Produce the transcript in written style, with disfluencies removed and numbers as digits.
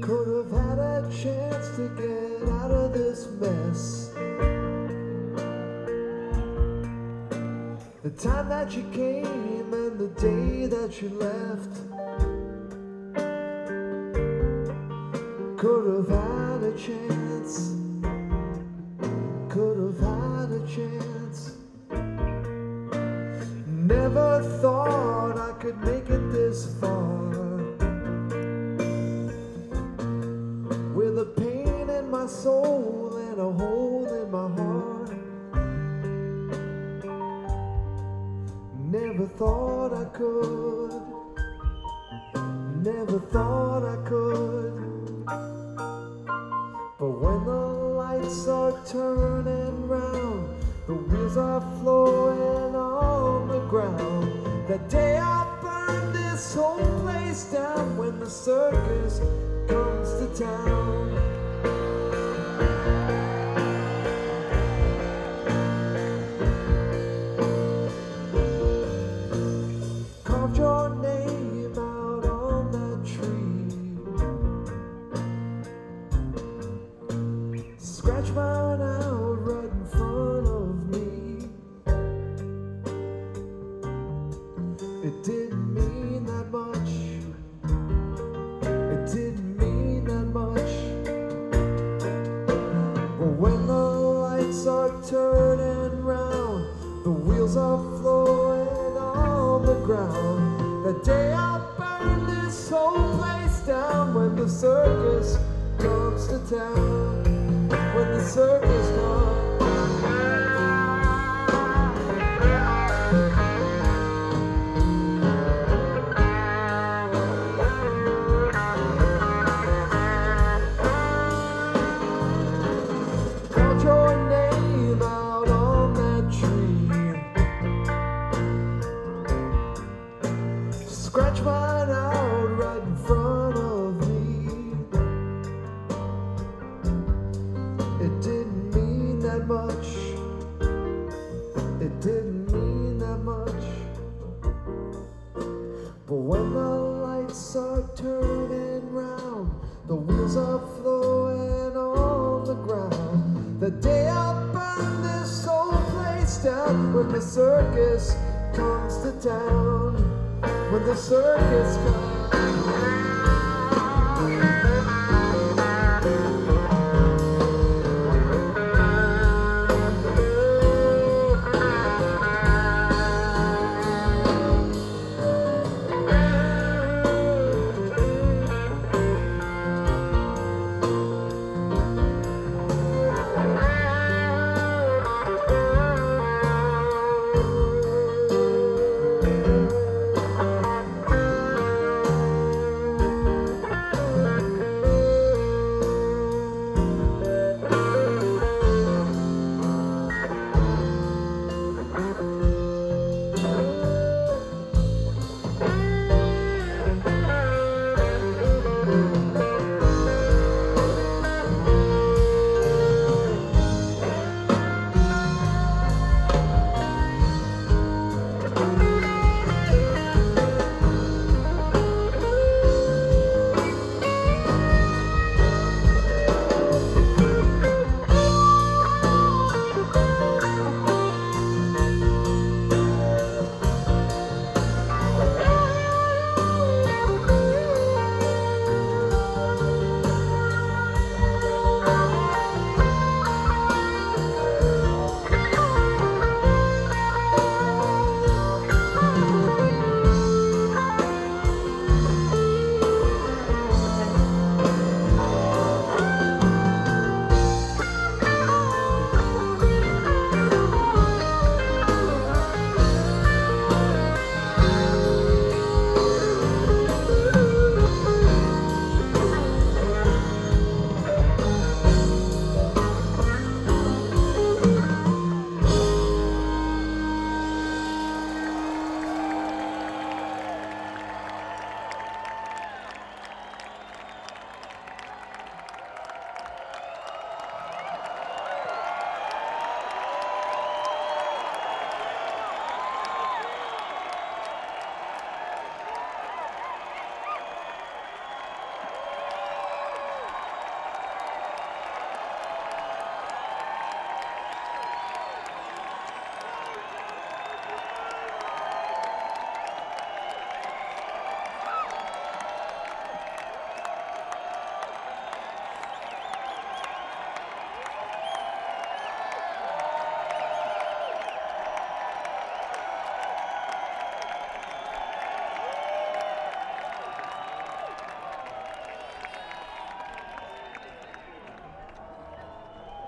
Could have had a chance to get out of this mess. The time that you came and the day that you left. Could have had a chance. Could have had a chance. Never thought I could make it this far. With a pain in my soul and a hole in my heart. Never thought I could. Never thought I could. But when the lights are turning round, the wheels are flowing on the ground. That day I burned this whole place down. When the circus comes to town. Carved your name out on that tree. Scratch mine out right in front of me. It didn't mean that much. It didn't mean that much. But when the lights are turning round, the wheels are flowing on the ground. The day I burn this whole place down. When the circus comes to town. When the circus comes. Called your name out on that tree. Scratch mine out right in front of me. It didn't mean that much. It didn't mean that much. But when the lights are turning round, the wheels are flowing on the ground. The day I burn this whole place down. When the circus comes to town. When the circus comes.